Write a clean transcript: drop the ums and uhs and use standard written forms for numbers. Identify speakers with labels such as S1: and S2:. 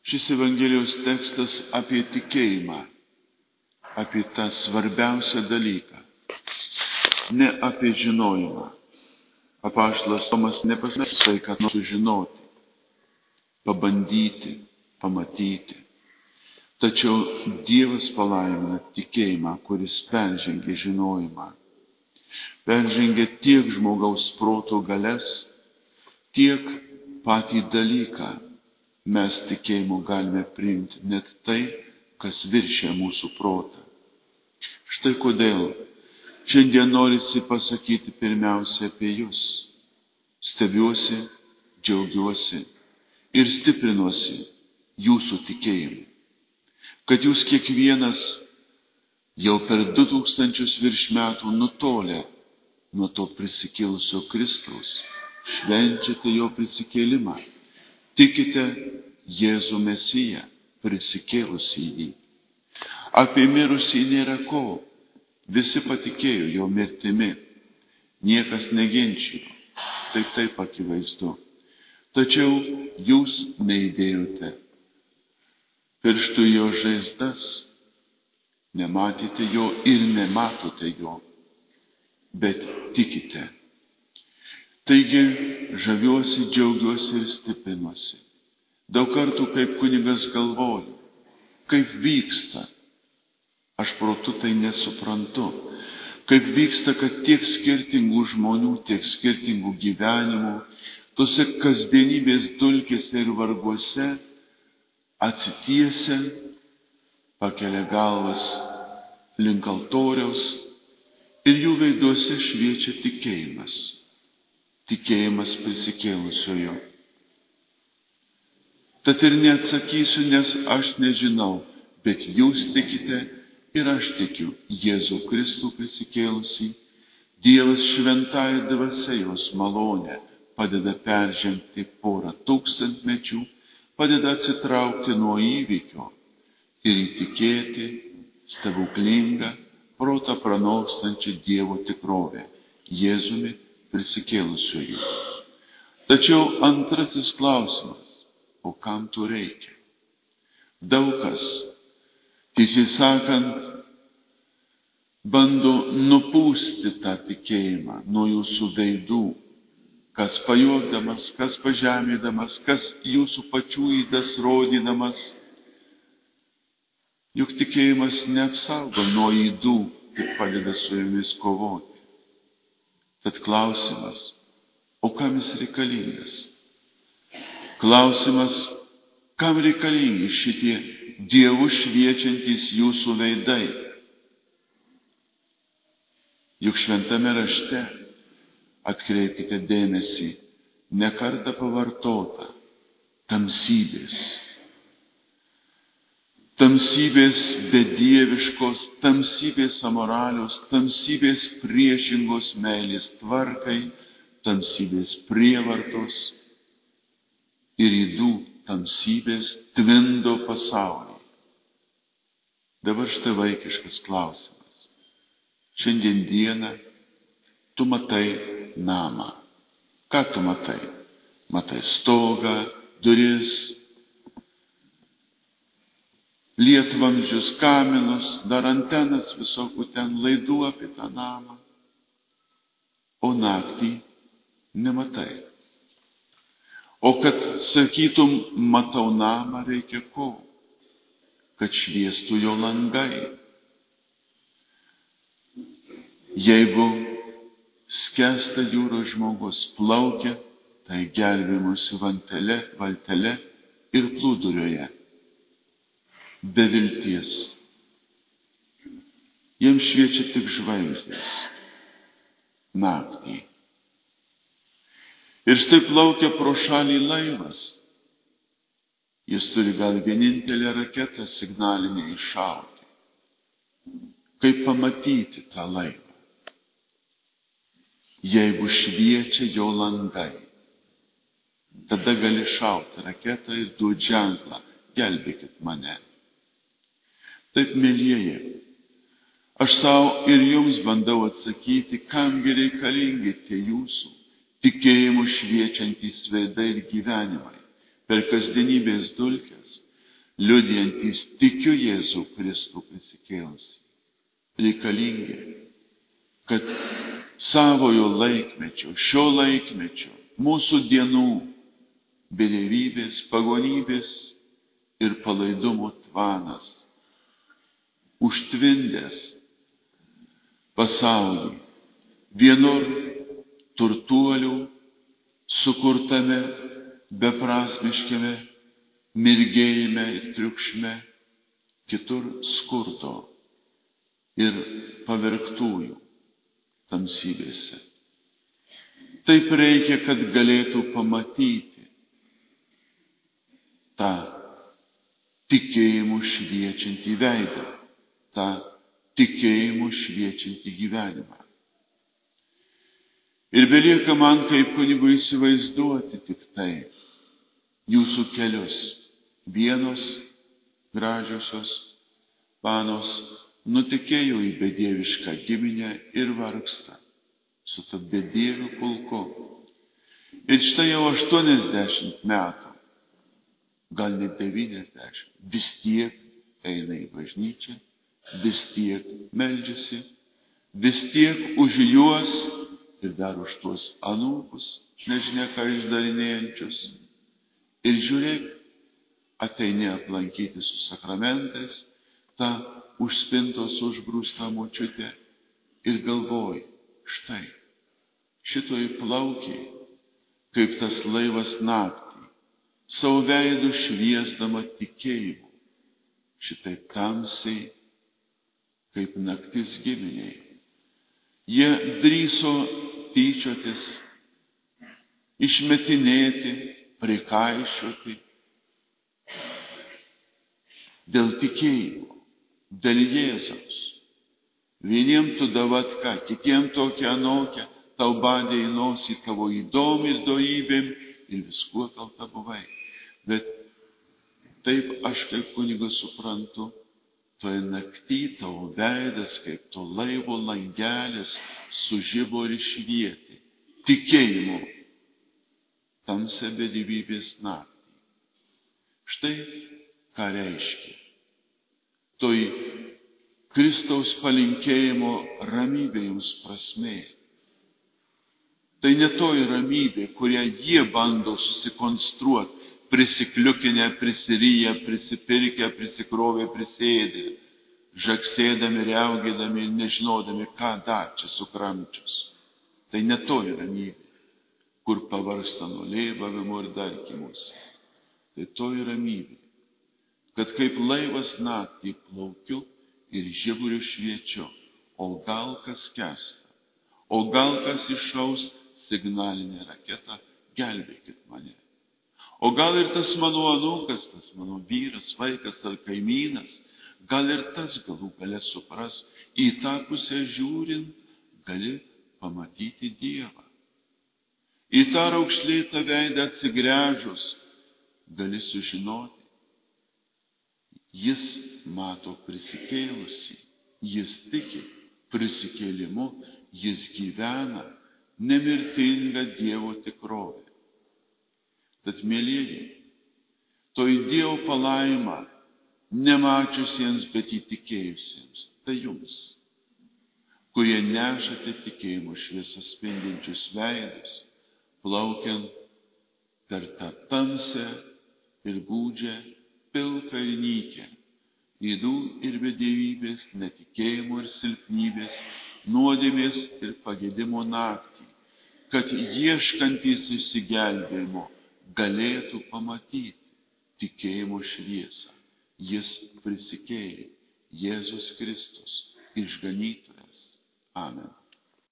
S1: Šis Evangelijos tekstas apie tikėjimą, apie tą svarbiausią dalyką, ne apie žinojimą. Apaštalas Tomas nepasakė tai, kad nori sužinoti, pabandyti, pamatyti. Tačiau Dievas palaimina tikėjimą, kuris peržengia žinojimą. Peržengia tiek žmogaus proto galias, tiek patį dalyką. Mes tikėjimu galime priimti net tai, kas viršia mūsų protą. Štai kodėl šiandien norisi pasakyti pirmiausia apie jūs. Stebiuosi, džiaugiuosi ir stiprinuosi jūsų tikėjimu. Kad jūs kiekvienas jau per 2000 virš metų nutolę nuo to prisikėlusio Kristaus, švenčiate jo prisikėlimą, tikite Jėzų Mesiją, prisikėlusį jį. Apie mirusį nėra ko, visi patikėjo jo mirtimi, niekas neginčijo, tai taip akivaizdu. Tačiau jūs neįdėjote pirštų jo žaizdas, nematėte jo ir nematote jo, bet tikite. Taigi žaviuosi, džiaugiuosi ir stiprinuosi. Daug kartų kaip kunigas galvoju, kaip vyksta, aš protu tai nesuprantu, kaip vyksta, kad tiek skirtingų žmonių, tiek skirtingų gyvenimų, tose kasdienybės dulkėse ir varguose atsitiesia, pakelia galvas link altoriaus ir jų veiduose šviečia tikėjimas. Tikėjimas prisikėlusiojo. Tad ir neatsakysiu, nes aš nežinau, bet jūs tikite ir aš tikiu Jėzų Kristų prisikėlusį. Dievas šventąja dvasia jos malonę padeda peržengti porą tūkstantmečių, padeda atsitraukti nuo įvykio ir įtikėti stebuklingą, protą pranokstančią Dievo tikrovę, Jėzumi prisikėlusiuoju. Tačiau antrasis klausimas, o kam to reikia? Daug kas, tiesiai sakant, bando nupūsti tą tikėjimą nuo jūsų veidų, kas pajuokdamas, kas pažemėdamas, kas jūsų pačių ydas rodydamas. Juk tikėjimas neapsaugo nuo ydų, tik padeda su jomis kovoti. Tad klausimas, o kam jis reikalingas? Klausimas, kam reikalingi šitie Dievu šviečiantys jūsų veidai? Juk šventame rašte, atkreipkite dėmesį, ne kartą pavartota tamsybės. Tamsybės bedieviškos, tamsybės amoralios, tamsybės priešingos meilės tvarkai, tamsybės prievartos ir ydų tamsybės tvindo pasaulį. Dabar štai vaikiškas klausimas. Šiandien dieną tu matai namą. Ką tu matai? Matai stogą, duris, lietvamzdžius, kaminus, dar antenas visokių ten laidų apie tą namą. O naktį nematai. O kad sakytum, matau namą, reikia ko? Kad šviestų jo langai. Jeigu skęsta jūros žmogus plaukia, tai gelbėjimusi valtele ir plūdurioje. Be vilties. Jiems šviečia tik žvaigždės naktį. Ir štai plaukia pro šalį laivas. Jis turi gal vienintelę raketą signalinę iššauti. Kaip pamatyti tą laivą? Jeigu šviečia jo langai, tada gali šauti raketą ir duoti ženklą, gelbėkit mane. Taip, mielieji, aš savo ir jums bandau atsakyti, kamgi reikalingi tie jūsų tikėjimu šviečiantys veidai ir gyvenimai per kasdienybės dulkes, liudijantys tikiu Jėzų Kristų prisikėlusį, reikalingi, kad savojo laikmečio, šio laikmečio, mūsų dienų bejėvybės, pagonybės ir palaidumo tvanas užtvindęs pasaulį vienur turtuolių sukurtame beprasmiškame mirgėjime ir triukšme, kitur skurdo ir pavergtųjų tamsybėse. Taip reikia, kad galėtų pamatyti tą tikėjimu šviečiantį veidą, tą tikėjimu šviečiantį gyvenimą. Ir belieka man kaip kunigui įsivaizduoti tik tai jūsų kelius. Vienos gražiosios panos nutekėjo į bedievišką giminę ir vargsta su ta bedievių pulku. Ir štai jau 80 metų, gal net 90, vis tiek eina į bažnyčią, vis tiek meldžiasi, vis tiek už juos ir dar už tuos anūkus, nežinia ką išdarinėjančius. Ir žiūrėk, ateini aplankyti su sakramentais, tą už spintos užgrūstą močiutę ir galvoji, štai, šitoj plaukiai, kaip tas laivas naktį, savo veidu šviesdama tikėjimu, šitai tamsiai, kaip naktis giminiai. Jie drįso tyčiotis, išmetinėti, prikaišioti dėl tikėjimo, dėl Jėzaus. Vieniem tu davat ką, kitiem tokią anokią, tau badė į nosį tavo įdom ir dojybėm ir viskuo kalta buvai. Bet taip aš kaip kunigas suprantu, toje naktį tavo veidas kaip to laivo langelis sužibo ir švietė tikėjimu tamsią bedivybės naktį. Štai ką reiškia toj Kristaus palinkėjimo ramybė jums prasmė. Tai ne toji ramybė, kurią jie bando susikonstruoti, prisikliukinę, prisiryję, prisipirkę, prisikrovę, prisėdę, žaksėdami, riaugėdami ir nežinodami, ką dar čia sukramčius. Tai ne toji ramybė, kur pavarsta nuo lėbavimo ir darkymus. Tai toji ramybė, kad kaip laivas naktį plaukiu ir žiburiu šviečiu, o gal kas kęsta, o gal kas iššaus signalinę raketą, gelbėkit mane. O gal ir tas mano anūkas, tas mano vyras, vaikas ar kaimynas, gal ir tas galų gale supras, į tą pusę žiūrint, gali pamatyti Dievą. Į tą raukšlėtą veidą atsigręžus, gali sužinoti, jis mato prisikėlusį, jis tiki prisikėlimu, jis gyvena nemirtingą Dievo tikrovę. Tad, mielieji, toj Dievo palaima nemačiusiems, bet įtikėjusiems, tai jums, kurie nešate tikėjimo šviesą spindinčius veidus, plaukiant per tą tamsią ir gūdžią, pilką ir nykę, ydų ir bedieybės, netikėjimo ir silpnybės, nuodėmės ir pagėdimo naktį, kad ieškantys išsigelbėjimo galėtų pamatyti tikėjimo šviesą. Jis prisikėlė, Jėzus Kristus, išganytojas. Amen.